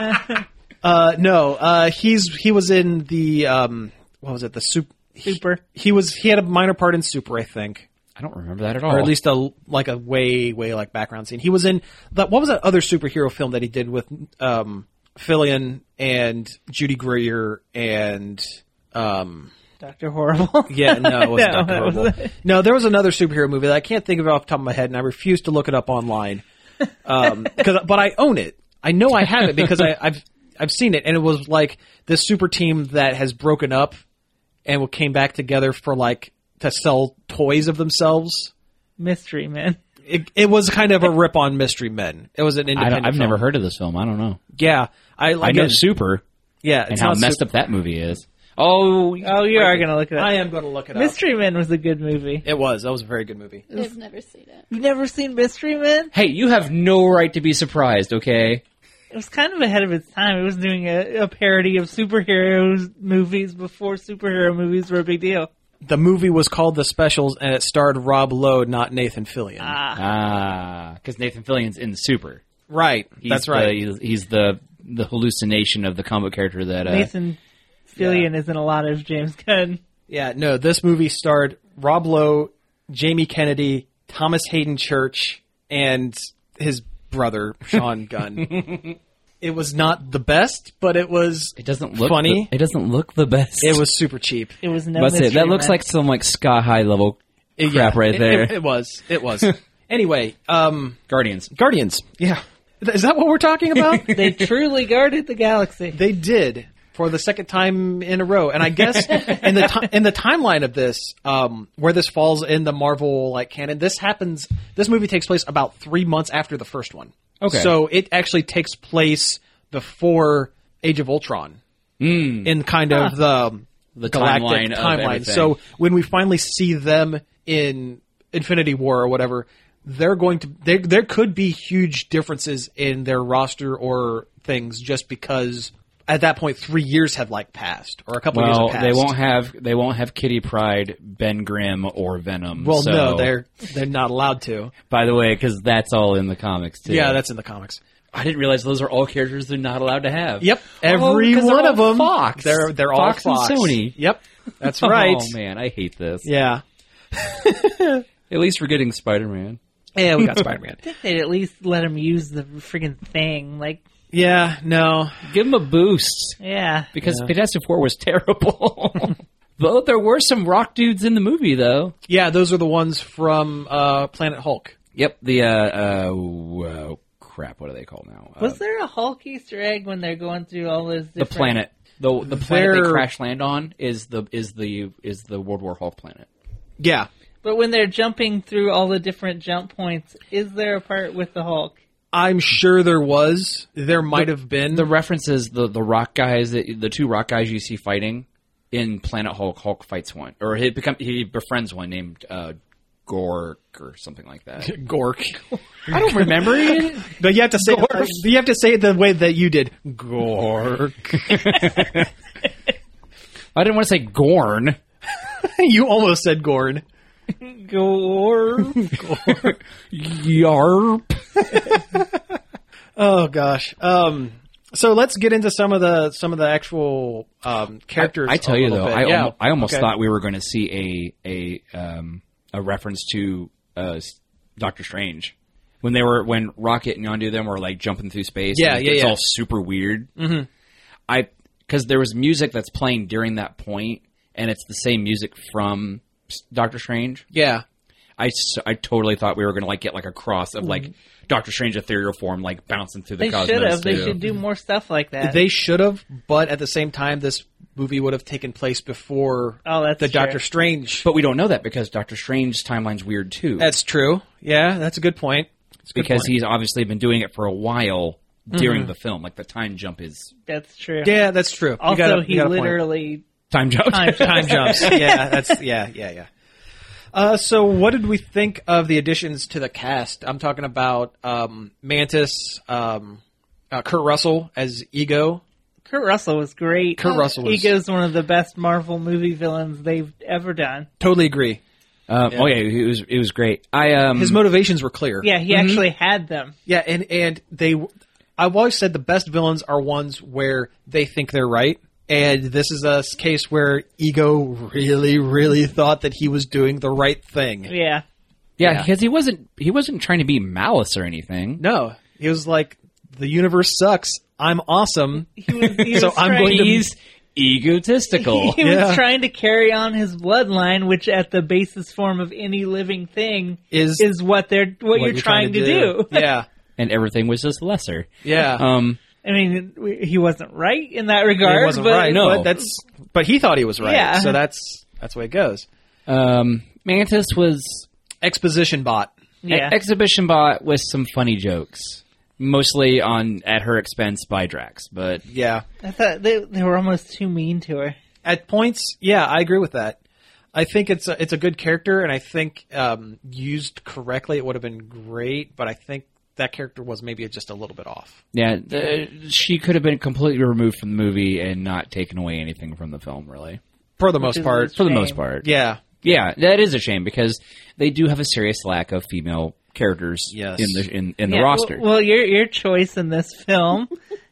He was in the what was it? The Super. He had a minor part in Super, I think. I don't remember that at all. Or at least a way background scene. He was in what was that other superhero film that he did with Fillion and Judy Greer and Dr. Horrible. yeah, no, it wasn't No, Dr. that was Horrible. it. No, there was another superhero movie that I can't think of it off the top of my head, and I refuse to look it up online. But I own it. I know I have it because I've seen it, and it was like this super team that has broken up and came back together for to sell toys of themselves. Mystery Men. It was kind of a rip on Mystery Men. It was an independent. I've film. never heard of this film. I don't know. Yeah, I know Super Yeah, and how messed up that movie is. Oh, You are going to look it up. I am going to look it up. Mystery Men was a good movie. It was. That was a very good movie. I've never seen it. You've never seen Mystery Men? hey, you have no right to be surprised, okay? It was kind of ahead of its time. It was doing a parody of superhero movies before superhero movies were a big deal. The movie was called The Specials, and it starred Rob Lowe, not Nathan Fillion. Because Nathan Fillion's in Super. Right. That's right. He's the hallucination of the comic character that... Nathan Fillion is in a lot of James Gunn. Yeah, no, this movie starred Rob Lowe, Jamie Kennedy, Thomas Hayden Church, and his brother, Sean Gunn. It was not the best, but it was It doesn't look funny. It doesn't look the best. It was super cheap. It was no That's it. Mystery That looks Men. like some Sky High level crap Yeah, right there. It was. It was. Anyway, Guardians. Guardians. Yeah. Is that what we're talking about? They truly guarded the galaxy. They did for the second time in a row, and I guess in the timeline of this, where this falls in the Marvel canon, this movie takes place about 3 months after the first one. Okay. So it actually takes place before Age of Ultron in kind of the galactic timeline of everything. So when we finally see them in Infinity War or whatever, there could be huge differences in their roster or things just because at that point 3 years had like passed or a couple years Well, had passed. they won't have Kitty Pryde, Ben Grimm, or Venom. Well, so, no, they're not allowed to. by the way, because that's all in the comics too. Yeah, that's in the comics. I didn't realize those are all characters they're not allowed to have. Yep, every 'cause they're one all of them. Fox. They're all Fox Fox and Sony. Yep, that's right. Oh man, I hate this. Yeah, At least we're getting Spider-Man. yeah, we got Spider-Man. I think they'd at least let him use the friggin' thing. Like, Yeah, no, Give him a boost yeah. because Yeah. Fantastic Four was terrible. Though there were some rock dudes in the movie, though. yeah, those are the ones from Planet Hulk. Yep. The crap. What are they called now? Was there a Hulk Easter egg when they're going through all those the different... planet? The planet They're- they crash land on is the World War Hulk planet. Yeah, But when they're jumping through all the different jump points, is there a part with the Hulk? I'm sure there was. There might have been. The references the rock guys, the two rock guys you see fighting in Planet Hulk. Hulk fights one, or he befriends one named Gork or something like that. Gork. I don't remember it. But you have to say it the way that you did. Gork. I didn't want to say Gorn. You almost said Gorn. Gore. Yarp. Oh gosh. So let's get into some of the actual characters. I tell a you little though, bit. I almost Okay. thought we were going to see a reference to Doctor Strange when Rocket and Yondu them were like jumping through space. Yeah, and yeah, it's yeah. all super weird. Mm-hmm. Because there was music that's playing during that point, and it's the same music from Doctor Strange. Yeah. I totally thought we were going to like get like a cross of like Doctor Strange ethereal form like bouncing through the They cosmos. should have. They too. should do more stuff like that. They should have, but at the same time, this movie would have taken place before Oh, that's the true. Doctor Strange. But we don't know that because Doctor Strange's timeline's weird too. That's true. Yeah, that's a good point. It's a good because point. he's obviously been doing it for a while during the film. Like the time jump is That's true. Yeah, that's true. Also, you got a point. literally... time jump. time jumps. Yeah, yeah. So what did we think of the additions to the cast? I'm talking about Mantis, Kurt Russell as Ego. Kurt Russell was great. Kurt Russell was- Ego's one of the best Marvel movie villains they've ever done. Totally agree. Oh yeah, it was great. I His motivations were clear. Yeah, he actually had them. Yeah, and I've always said the best villains are ones where they think they're right. And this is a case where Ego really, really thought that he was doing the right thing. Yeah. yeah, because he wasn't trying to be malice or anything. No, he was like, the universe sucks. I'm awesome. He was So I'm trying- going to- He's egotistical. He Yeah. was trying to carry on his bloodline, which at the basis form of any living thing Is what you're trying to do. Yeah, And everything was just lesser. yeah. I mean, he wasn't right in that regard. He wasn't but right. no. But he thought he was right. Yeah. So that's the way it goes. Mantis was Exposition bot. Yeah. exhibition bot with some funny jokes, mostly at her expense by Drax. But Yeah. I thought they were almost too mean to her. At points, yeah, I agree with that. I think it's a good character, and I think used correctly, it would have been great. But I think that character was maybe just a little bit off. yeah, she could have been completely removed from the movie and not taken away anything from the film, really, For the most is part. for the Shame. most part. Yeah. Yeah, that is a shame because they do have a serious lack of female characters Yes. in the Yeah, roster. Well, your choice in this film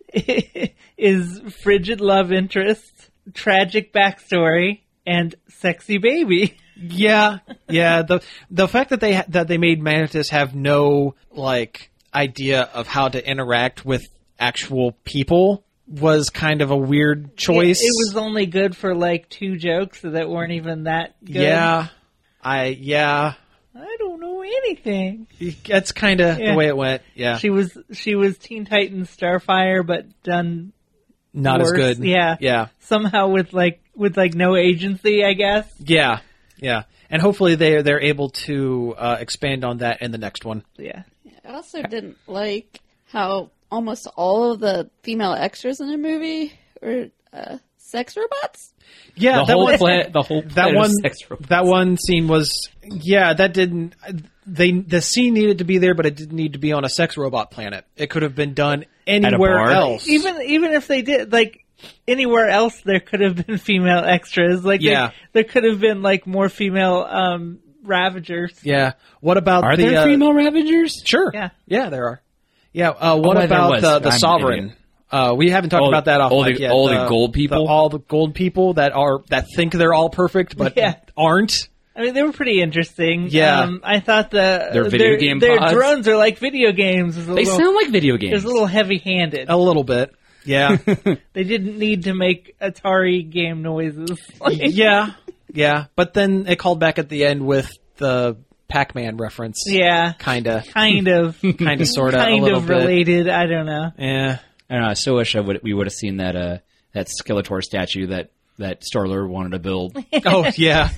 is frigid love interest, tragic backstory, and sexy baby. Yeah, yeah. The fact that they made Mantis have no like idea of how to interact with actual people was kind of a weird choice. It was only good for like 2 jokes that weren't even that good. Yeah, I don't know anything. That's kind of Yeah. the way it went. Yeah, She was Teen Titans Starfire, but done not as worse. good. Yeah. yeah, somehow with no agency, I guess. yeah, yeah. And hopefully they're able to expand on that in the next one. Yeah. I also didn't like how almost all of the female extras in the movie were sex robots. Yeah, the whole planet of sex robots. That one scene was that didn't the scene needed to be there, but it didn't need to be on a sex robot planet. It could have been done anywhere bar? else. Even if they did, like, anywhere else there could have been female extras. Like, Yeah. there could have been like more female Ravagers. Yeah. What about Are the there female Ravagers? Sure. Yeah. Yeah, there are. Yeah. What there about was. the I'm an Sovereign? We haven't talked about that off all mic the- yet. all the gold people? all the gold people that think they're all perfect but Yeah. aren't. I mean, they were pretty interesting. Yeah. I thought Their video game their pods? drones are like video games. They sound like video It was games. a little heavy-handed. A little bit. Yeah. They didn't need to make Atari game noises. Like, yeah. Yeah. But then it called back at the end with the Pac-Man reference. yeah, Kind of. kind of, Kind of, sort of. a kind little of bit. related. I don't know. Yeah. I don't know. I so wish we would have seen that Skeletor statue that Star-Lord wanted to build. Oh, yeah.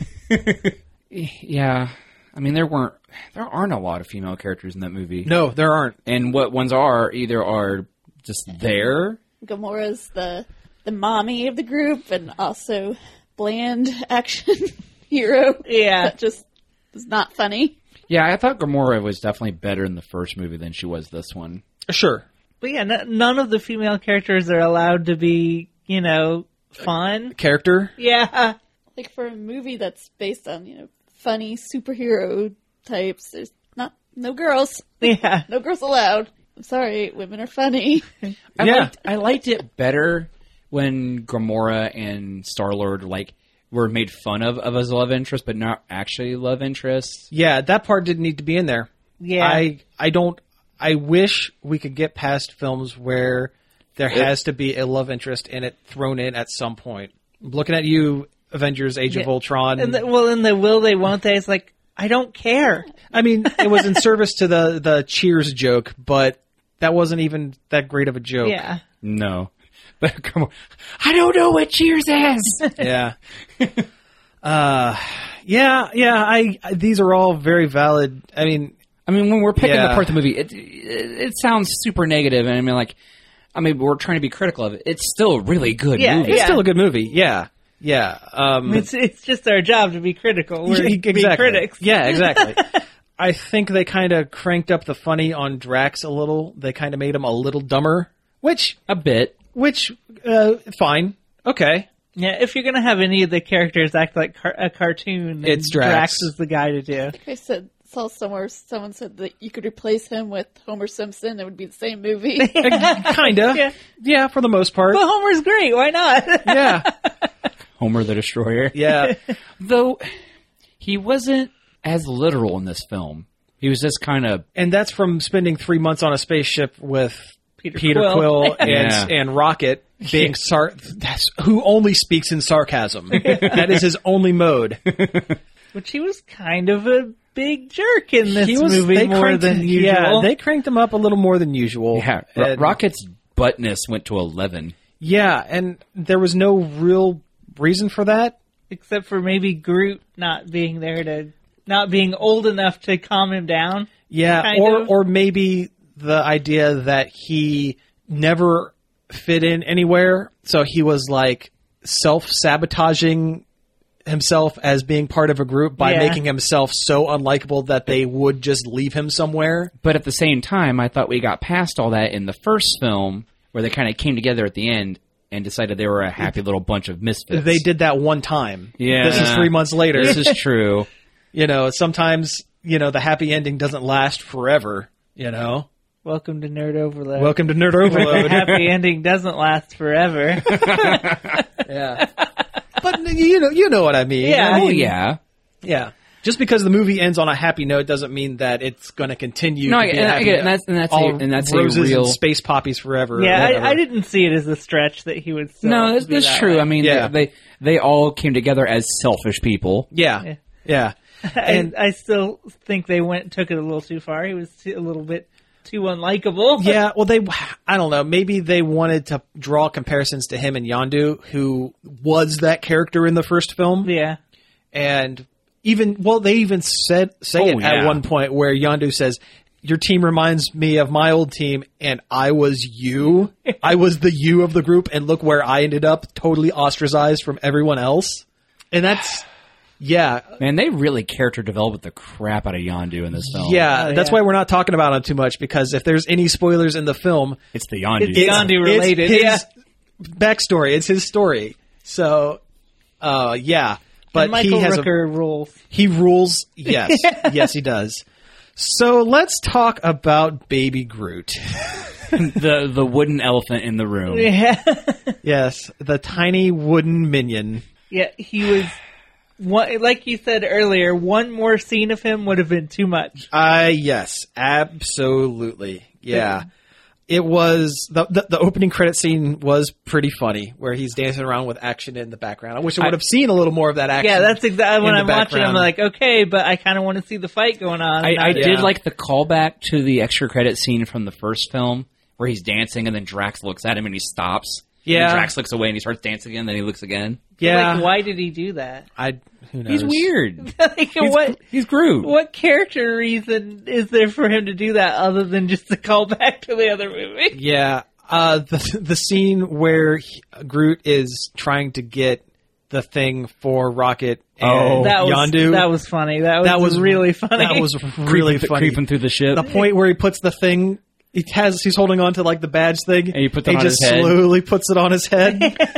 Yeah, I mean there aren't a lot of female characters in that movie. No, there aren't. And what ones are either are just there. Gamora's the mommy of the group and also bland action hero. Yeah. That just is not funny. Yeah, I thought Gamora was definitely better in the first movie than she was this one. Sure. But yeah, none of the female characters are allowed to be, fun. Character? Yeah. Like for a movie that's based on, funny superhero types, there's no girls. Yeah. No girls allowed. I'm sorry, women are funny. I liked it better when Gamora and Star-Lord were made fun of as love interest, but not actually love interests. Yeah, that part didn't need to be in there. Yeah. I wish we could get past films where there has to be a love interest in it thrown in at some point. I'm looking at you, Avengers: Age of Ultron. And in the will they, won't they, it's like, I don't care. I mean, it was in service to the Cheers joke, but that wasn't even that great of a joke. Yeah. No. But come on. I don't know what Cheers is. Yeah. These are all very valid. I mean, when we're picking Yeah. apart the movie, it sounds super negative, and we're trying to be critical of it. It's still a really good Yeah, movie. it's still a good movie. Yeah. Yeah. It's just our job to be critical. We're exactly. be critics. Yeah, exactly. I think they kind of cranked up the funny on Drax a little. They kind of made him a little dumber, which A bit. fine. Okay. Yeah, if you're going to have any of the characters act like a cartoon, then It's Drax. is the guy to do. I saw somewhere someone said that you could replace him with Homer Simpson. It would be the same movie. Kinda. Yeah. Yeah, for the most part. But Homer's great. Why not? Yeah. Homer the Destroyer. Yeah. Though, he wasn't as literal in this film. He was just kind of... And that's from spending 3 months on a spaceship with Peter Quill and, Yeah. and Rocket being that's who only speaks in sarcasm. That is his only mode. Which he was kind of a big jerk in this They movie more cranked- than usual. Yeah, they cranked him up a little more than usual. Yeah, And- Rocket's buttness went to 11. Yeah, and there was no real reason for that. Except for maybe Groot not being old enough to calm him down. Yeah, Kind of. or maybe the idea that he never fit in anywhere, so he was like self-sabotaging himself as being part of a group by Yeah. making himself so unlikable that they would just leave him somewhere. But at the same time, I thought we got past all that in the first film, where they kind of came together at the end and decided they were a happy little bunch of misfits. They did that one time. Yeah. This is 3 months later. This is true. Sometimes, the happy ending doesn't last forever, Welcome to Nerd Overload. Welcome to Nerd The Overload. happy ending doesn't last forever. Yeah. But you know what I mean. Yeah. I Oh, mean, yeah. Yeah. Just because the movie ends on a happy note doesn't mean that it's going to continue. No, to be a I happy get it, note. and that's all a roses real. and space poppies forever. or Yeah, whatever. I didn't see it as a stretch that he would still No, be that's that true. way. I mean, Yeah. they all came together as selfish people. Yeah. Yeah. And I still think they took it a little too far. He was a little bit too unlikable. yeah, well, I don't know. Maybe they wanted to draw comparisons to him and Yondu, who was that character in the first film. Yeah. And they even say Oh, it at yeah. one point where Yondu says, "Your team reminds me of my old team, and I was you. I was the you of the group, and look where I ended up, totally ostracized from everyone else." And that's, yeah, Man, they really character developed the crap out of Yondu in this film. yeah. Oh, That's yeah. why we're not talking about it too much, because if there's any spoilers in the film, It's the Yondu. It's Yondu related, his yeah. backstory. It's his story. So, yeah. But And Michael he has Rooker rules. he rules. Yes. Yes, he does. So let's talk about Baby Groot. the wooden elephant in the room. Yeah. Yes, the tiny wooden minion. Yeah, he was, like you said earlier, one more scene of him would have been too much. Yes, absolutely. Yeah. It was the opening credit scene was pretty funny, where he's dancing around with action in the background. I wish I would have seen a little more of that action. Yeah, that's exactly when in I'm the watching. I'm background. like, okay, but I kind of want to see the fight going on. I did Yeah. like the callback to the extra credit scene from the first film where he's dancing and then Drax looks at him and he stops. Yeah. And Drax looks away and he starts dancing again, then he looks again. Yeah, Like, why did he do that? who knows? He's weird. Like, He's Groot. what character reason is there for him to do that other than just to call back to the other movie? Yeah, the scene where Groot is trying to get the thing for Rocket and Yondu. That was funny. That was really funny. That was really funny. Creeping through the ship. The point where he puts the thing, he's holding on to like the badge thing, And he puts it on just his head. slowly puts it on his head.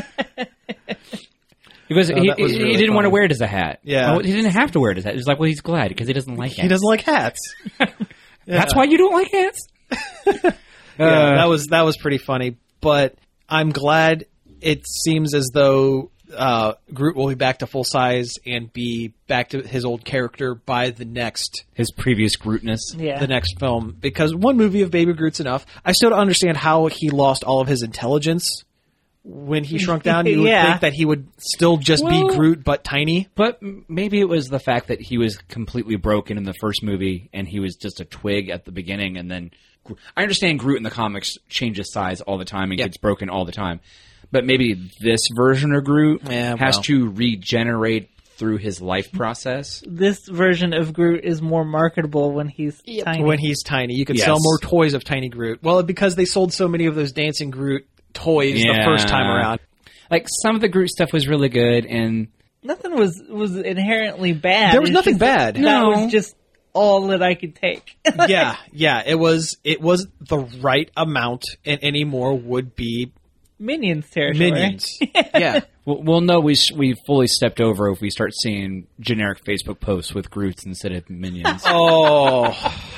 Because Oh, he that was really didn't want to funny. wear it as a hat. Yeah. Well, he didn't have to wear it as a hat. He's like, well, he's glad because he doesn't like hats. He doesn't like hats. That's why you don't like hats? Yeah, that was pretty funny. But I'm glad it seems as though Groot will be back to full size and be back to his old character by the next His previous Grootness. Yeah. the next film. Because one movie of Baby Groot's enough. I still don't understand how he lost all of his intelligence when he shrunk down. You would Yeah. think that he would still just Well- be Groot, but tiny. But maybe it was the fact that he was completely broken in the first movie and he was just a twig at the beginning and then... I understand Groot in the comics changes size all the time and Yeah. gets broken all the time. But maybe this version of Groot Yeah, has well. to regenerate through his life process. This version of Groot is more marketable when he's Yep. tiny. When he's tiny. You could Yes. sell more toys of Tiny Groot. Well, because they sold so many of those Dancing Groot toys the Yeah. first time around. Like, some of the Groot stuff was really good and... Nothing was inherently bad. There was It's nothing just bad. That No. was just all that I could take. Yeah. It was the right amount, and any more would be Minions territory. minions. Yeah. We'll know we fully stepped over if we start seeing generic Facebook posts with Groots instead of minions. Oh.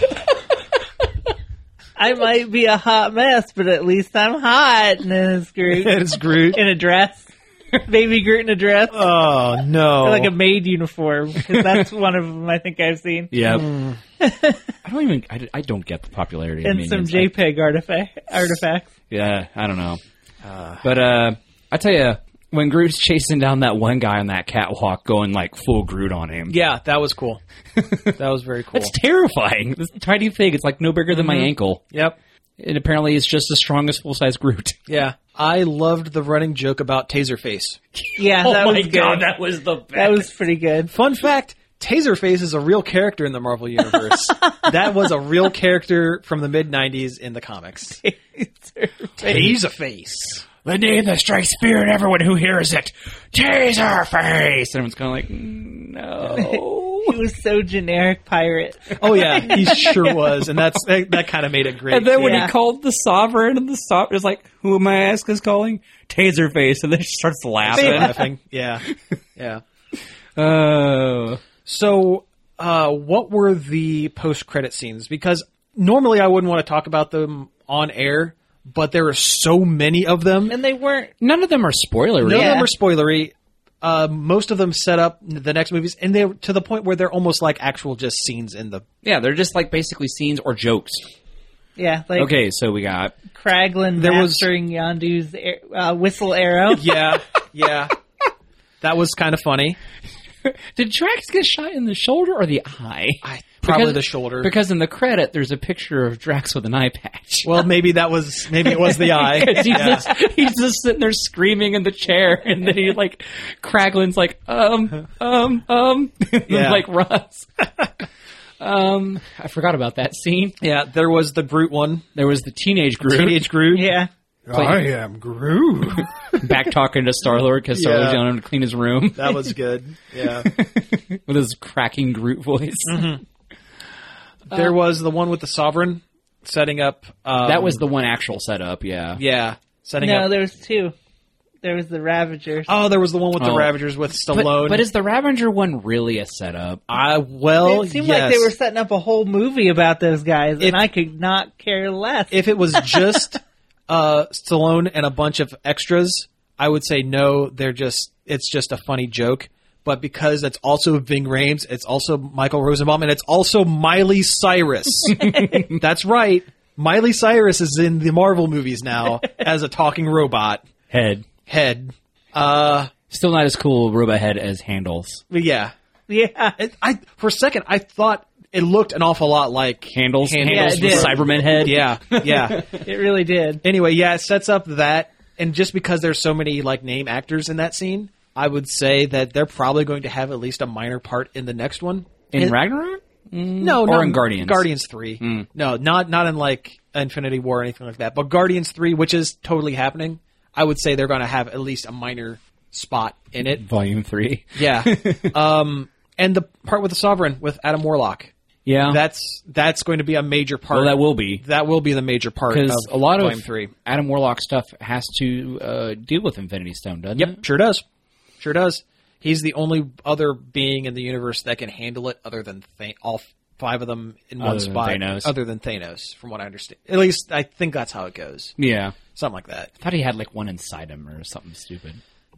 I might be a hot mess, but at least I'm hot. And then it's Groot It's Groot. in a dress. Baby Groot in a dress. Oh, no. Like a maid uniform. 'Cause that's one of them I think I've seen. Yeah. I don't get the popularity of And some minions. JPEG artifacts. Yeah, I don't know. But I tell you, when Groot's chasing down that one guy on that catwalk going like full Groot on him. Yeah, that was cool. That was very cool. That's terrifying. This tiny thing, it's like no bigger than my ankle. Yep. And apparently it's just as strong as full-size Groot. Yeah. I loved the running joke about Taserface. Yeah, that was good. that was the best. That was pretty good. Fun fact, Taserface is a real character in the Marvel Universe. That was a real character from the mid-90s in the comics. Taserface. The name that strikes fear in everyone who hears it. Taserface! And everyone's kind of like, no. He was so generic pirate. Oh, yeah, he sure was. And that kind of made it great. And then when Yeah. he called the Sovereign, and the Sovereign is like, who am I ask is calling? Taserface. And then she starts laughing. laughing. Yeah. Yeah. Oh. So, what were the post-credit scenes? Because normally I wouldn't want to talk about them on air, but there are so many of them. And they weren't. None of them are spoilery. None of Yeah. them are spoilery. Most of them set up the next movies, and they're to the point where they're almost like actual just scenes in the. Yeah, they're just like basically scenes or jokes. Yeah, like Okay, so we got Kraglin There was- mastering Yondu's whistle arrow. Yeah, yeah. That was kind of funny. Did Drax get shot in the shoulder or the eye? Probably Because- the shoulder. Because in the credit, there's a picture of Drax with an eye patch. Well, maybe it was the eye. He's, Yeah. he's just sitting there screaming in the chair, and then he like Kraglin's like Yeah. like runs. I forgot about that scene. Yeah, there was the Groot one. There was the teenage Groot Teenage Groot. Yeah. I am Groot. back talking to Star-Lord because Star-Lord's Yeah. telling him to clean his room That was good. Yeah. with his cracking Groot voice. There was the one with the Sovereign setting up. That was the one actual setup, yeah. Yeah. Setting No, up. there was two. There was the Ravagers. Oh, there was the one with the Oh. Ravagers with Stallone. But is the Ravager one really a setup? well, It seemed yes. like they were setting up a whole movie about those guys, and I could not care less. If it was just Stallone and a bunch of extras, I would say no. It's just a funny joke. But because it's also Ving Rhames, it's also Michael Rosenbaum, and it's also Miley Cyrus. That's right. Miley Cyrus is in the Marvel movies now as a talking robot Head. head. Still not as cool robot head as Handles. But yeah. yeah. For a second, I thought it looked an awful lot like Handles Yeah, it with did. Cyberman head. Yeah, yeah. It really did. Anyway, yeah, it sets up that, and just because there's so many like name actors in that scene, I would say that they're probably going to have at least a minor part in the next one. In Ragnarok? No, Or not in Guardians? Guardians 3. No, not in like Infinity War or anything like that. But Guardians 3, which is totally happening, I would say they're going to have at least a minor spot in it. Volume 3. Yeah. And the part with the Sovereign with Adam Warlock. Yeah. That's going to be a major part. well, that will be. That will be the major part of Because a lot Volume of 3. Adam Warlock stuff has to deal with Infinity Stone, doesn't it? Yep, sure does. Sure does. He's the only other being in the universe that can handle it other than all 5 of them in one Other than spot. Thanos. Other than Thanos, from what I understand. At least I think that's how it goes. Yeah. Something like that. I thought he had like one inside him or something stupid.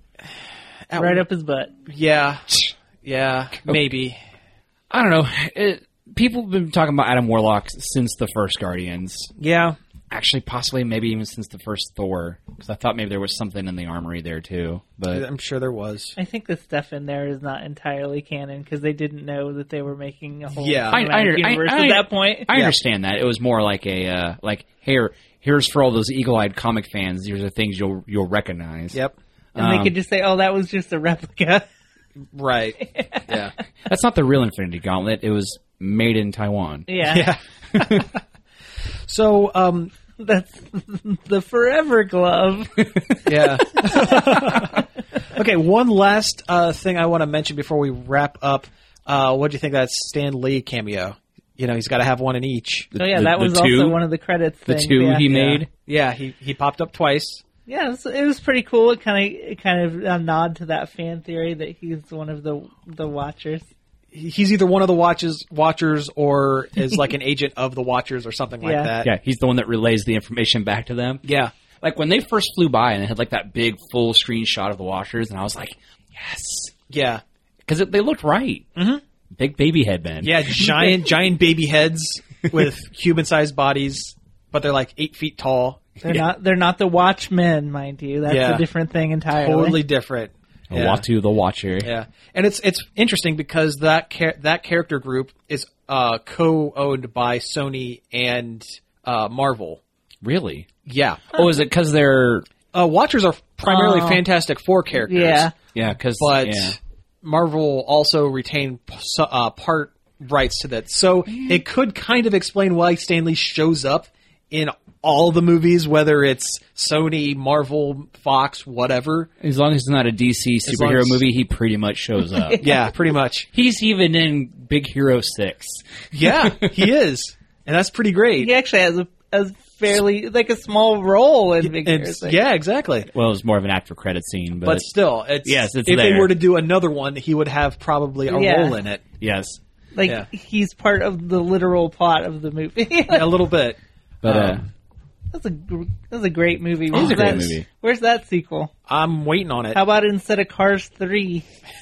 Right up his butt. Yeah. Yeah, maybe. I don't know. People have been talking about Adam Warlock since the first Guardians. Yeah. Actually, possibly maybe even since the first Thor. Because I thought maybe there was something in the armory there too. But I'm sure there was. I think the stuff in there is not entirely canon because they didn't know that they were making a whole Yeah. cinematic universe at that point. I understand that. It was more like a here's for all those eagle-eyed comic fans. These are things you'll recognize. Yep. And they could just say, "Oh, that was just a replica." Right. Yeah. That's not the real Infinity Gauntlet. It was made in Taiwan. Yeah, Yeah. So, that's the Forever Glove. yeah. Okay, one last thing I want to mention before we wrap up. What do you think of that Stan Lee cameo? You know, he's got to have one in each. Oh yeah, The- that the was two? also one of the credits. The things, two yeah. he made. Yeah, he popped up twice. Yeah, it was pretty cool. It kind of a nod to that fan theory that he's one of the Watchers. He's either one of the Watchers or is like an agent of the Watchers or something like Yeah. that. Yeah, he's the one that relays the information back to them. Yeah. Like when they first flew by and they had like that big full screen shot of the Watchers, and I was like, yes, Yeah. because they looked right. Mm-hmm. Big baby headband. Yeah, giant baby heads with human-sized bodies, but they're like 8 feet tall. They're not the Watchmen, mind you. That's Yeah. a different thing entirely. Totally different. Yeah. Watu the Watcher. Yeah, and it's interesting because that character group is co-owned by Sony and Marvel. Really? Yeah, Oh, is it because they're... Watchers are primarily Fantastic Four characters. Yeah. Yeah, because... but Marvel also retained part rights to that, so it could kind of explain why Stan Lee shows up in all the movies, whether it's Sony, Marvel, Fox, whatever. As long as it's not a DC long superhero as- movie, he pretty much shows up. Yeah, pretty much. He's even in Big Hero 6. Yeah, he is, and that's pretty great. He actually has a fairly like a small role in Big Hero It's- 6. yeah, exactly. Well, it was more of an after credit scene, But still, Yes, it's if they there. were to do another one, he would have probably a Yeah. role in it. yes. Like Yeah. he's part of the literal plot of the movie. A little bit. But That's a great movie. It is a great that- movie. Where's that sequel? I'm waiting on it. How about instead of Cars 3?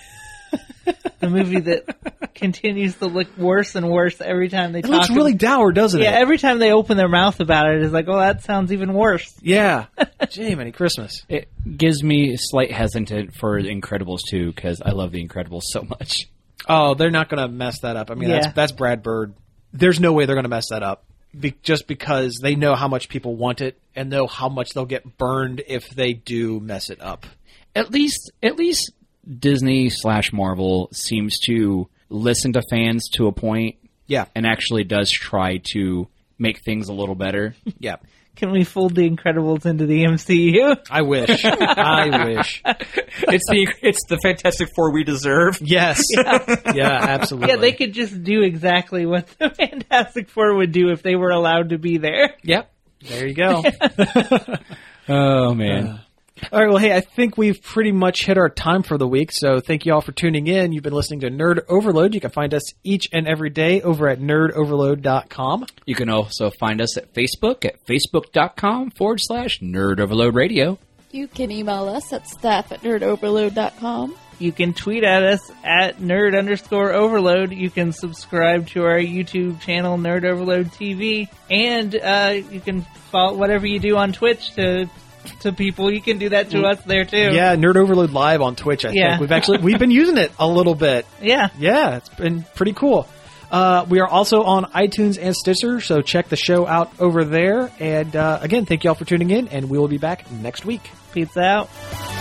The movie that continues to look worse and worse every time they It talk. looks really dour, doesn't yeah, it? every time they open their mouth about it, it's like, oh, that sounds even worse. Yeah. Gee, Merry Christmas. it gives me slight hesitant for Incredibles 2 because I love The Incredibles so much. Oh, they're not going to mess that up. I mean, Yeah. that's Brad Bird. There's no way they're going to mess that up. Just because they know how much people want it and know how much they'll get burned if they do mess it up. At least Disney / Marvel seems to listen to fans to a point Yeah. and actually does try to make things a little better. Yeah. Can we fold the Incredibles into the MCU? I wish. I wish. It's the Fantastic Four we deserve. Yes. Yeah, absolutely. Yeah, they could just do exactly what the Fantastic Four would do if they were allowed to be there. Yep. There you go. Oh man. All right, well, hey, I think we've pretty much hit our time for the week, so thank you all for tuning in. You've been listening to Nerd Overload. You can find us each and every day over at nerdoverload.com. You can also find us at Facebook at facebook.com/Nerd Overload Radio. You can email us at staff@nerdoverload.com. You can tweet at us at nerd_overload. You can subscribe to our YouTube channel, Nerd Overload TV. And you can follow whatever you do on Twitch to people. You can do that to us there, too. Yeah, Nerd Overload Live on Twitch, I Yeah. think. We've been using it a little bit. Yeah. Yeah, it's been pretty cool. We are also on iTunes and Stitcher, so check the show out over there. And again, thank you all for tuning in, and we will be back next week. Pizza out.